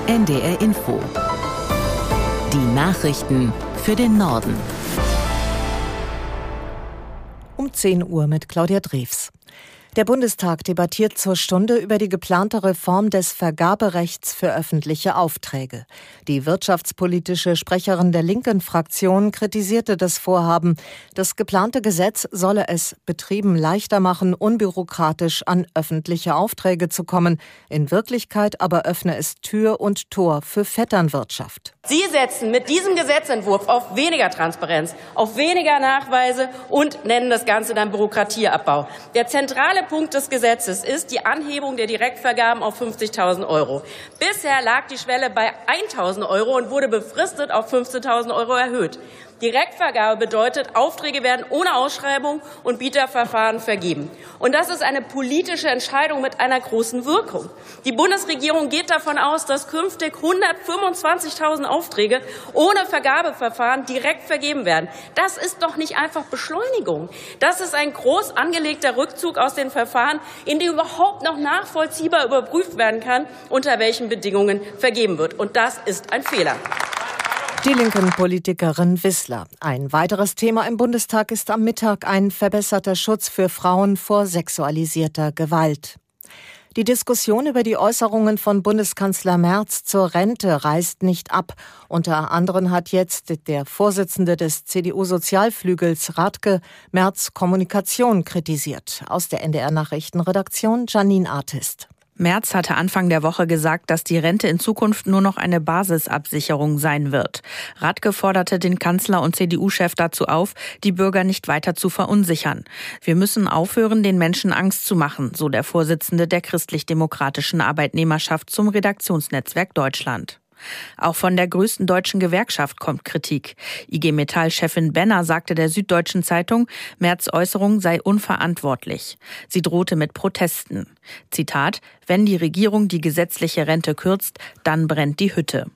NDR Info. Die Nachrichten für den Norden. Um 10 Uhr mit Claudia Drews. Der Bundestag debattiert zur Stunde über die geplante Reform des Vergaberechts für öffentliche Aufträge. Die wirtschaftspolitische Sprecherin der linken Fraktion kritisierte das Vorhaben. Das geplante Gesetz solle es Betrieben leichter machen, unbürokratisch an öffentliche Aufträge zu kommen. In Wirklichkeit aber öffne es Tür und Tor für Vetternwirtschaft. Sie setzen mit diesem Gesetzentwurf auf weniger Transparenz, auf weniger Nachweise und nennen das Ganze dann Bürokratieabbau. Der zentrale Punkt des Gesetzes ist die Anhebung der Direktvergaben auf 50.000 €. Bisher lag die Schwelle bei 1.000 € und wurde befristet auf 15.000 € erhöht. Direktvergabe bedeutet, Aufträge werden ohne Ausschreibung und Bieterverfahren vergeben. Und das ist eine politische Entscheidung mit einer großen Wirkung. Die Bundesregierung geht davon aus, dass künftig 125.000 Aufträge ohne Vergabeverfahren direkt vergeben werden. Das ist doch nicht einfach Beschleunigung. Das ist ein groß angelegter Rückzug aus den Verfahren, in dem überhaupt noch nachvollziehbar überprüft werden kann, unter welchen Bedingungen vergeben wird. Und das ist ein Fehler. Die linken Politikerin Wissler. Ein weiteres Thema im Bundestag ist am Mittag ein verbesserter Schutz für Frauen vor sexualisierter Gewalt. Die Diskussion über die Äußerungen von Bundeskanzler Merz zur Rente reißt nicht ab. Unter anderem hat jetzt der Vorsitzende des CDU-Sozialflügels Radke Merz' Kommunikation kritisiert. Aus der NDR-Nachrichtenredaktion Janine Artist. Merz hatte Anfang der Woche gesagt, dass die Rente in Zukunft nur noch eine Basisabsicherung sein wird. Radke forderte den Kanzler und CDU-Chef dazu auf, die Bürger nicht weiter zu verunsichern. Wir müssen aufhören, den Menschen Angst zu machen, so der Vorsitzende der christlich-demokratischen Arbeitnehmerschaft zum Redaktionsnetzwerk Deutschland. Auch von der größten deutschen Gewerkschaft kommt Kritik. IG Metall-Chefin Benner sagte der Süddeutschen Zeitung, Merz' Äußerung sei unverantwortlich. Sie drohte mit Protesten. Zitat: Wenn die Regierung die gesetzliche Rente kürzt, dann brennt die Hütte.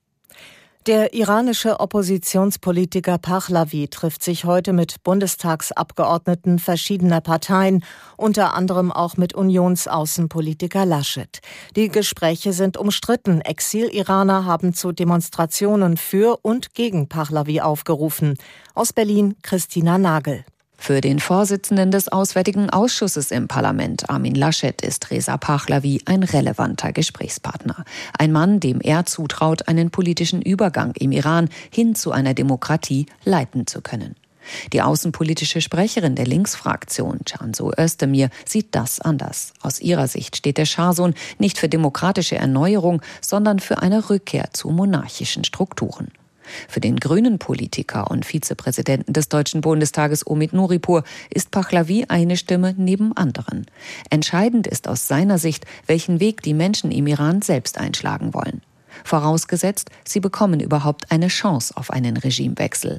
Der iranische Oppositionspolitiker Pahlavi trifft sich heute mit Bundestagsabgeordneten verschiedener Parteien, unter anderem auch mit Unionsaußenpolitiker Laschet. Die Gespräche sind umstritten. Exil-Iraner haben zu Demonstrationen für und gegen Pahlavi aufgerufen. Aus Berlin Christina Nagel. Für den Vorsitzenden des Auswärtigen Ausschusses im Parlament, Armin Laschet, ist Reza Pahlavi ein relevanter Gesprächspartner. Ein Mann, dem er zutraut, einen politischen Übergang im Iran hin zu einer Demokratie leiten zu können. Die außenpolitische Sprecherin der Linksfraktion, Cansu Özdemir, sieht das anders. Aus ihrer Sicht steht der Schahsohn nicht für demokratische Erneuerung, sondern für eine Rückkehr zu monarchischen Strukturen. Für den grünen Politiker und Vizepräsidenten des Deutschen Bundestages Omid Nuripur ist Pahlavi eine Stimme neben anderen. Entscheidend ist aus seiner Sicht, welchen Weg die Menschen im Iran selbst einschlagen wollen. Vorausgesetzt, sie bekommen überhaupt eine Chance auf einen Regimewechsel.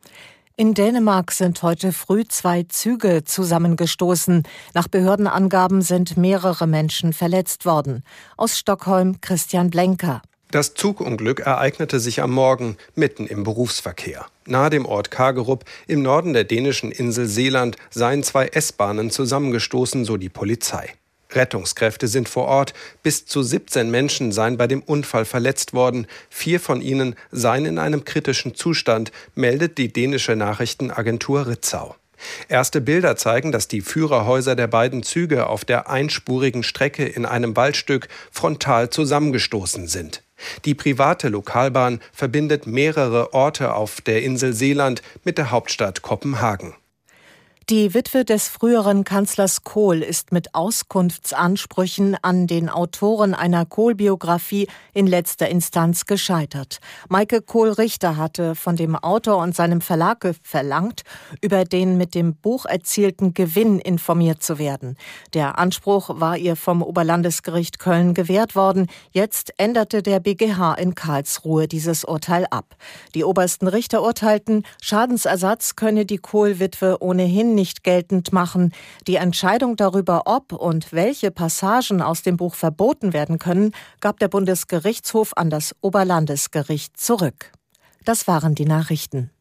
In Dänemark sind heute früh 2 Züge zusammengestoßen. Nach Behördenangaben sind mehrere Menschen verletzt worden. Aus Stockholm Christian Blenker. Das Zugunglück ereignete sich am Morgen mitten im Berufsverkehr. Nahe dem Ort Kagerup im Norden der dänischen Insel Seeland seien 2 S-Bahnen zusammengestoßen, so die Polizei. Rettungskräfte sind vor Ort. Bis zu 17 Menschen seien bei dem Unfall verletzt worden. 4 von ihnen seien in einem kritischen Zustand, meldet die dänische Nachrichtenagentur Ritzau. Erste Bilder zeigen, dass die Führerhäuser der beiden Züge auf der einspurigen Strecke in einem Waldstück frontal zusammengestoßen sind. Die private Lokalbahn verbindet mehrere Orte auf der Insel Seeland mit der Hauptstadt Kopenhagen. Die Witwe des früheren Kanzlers Kohl ist mit Auskunftsansprüchen an den Autoren einer Kohl-Biografie in letzter Instanz gescheitert. Maike Kohl-Richter hatte von dem Autor und seinem Verlag verlangt, über den mit dem Buch erzielten Gewinn informiert zu werden. Der Anspruch war ihr vom Oberlandesgericht Köln gewährt worden. Jetzt änderte der BGH in Karlsruhe dieses Urteil ab. Die obersten Richter urteilten, Schadensersatz könne die Kohl-Witwe ohnehin nicht geltend machen. Die Entscheidung darüber, ob und welche Passagen aus dem Buch verboten werden können, gab der Bundesgerichtshof an das Oberlandesgericht zurück. Das waren die Nachrichten.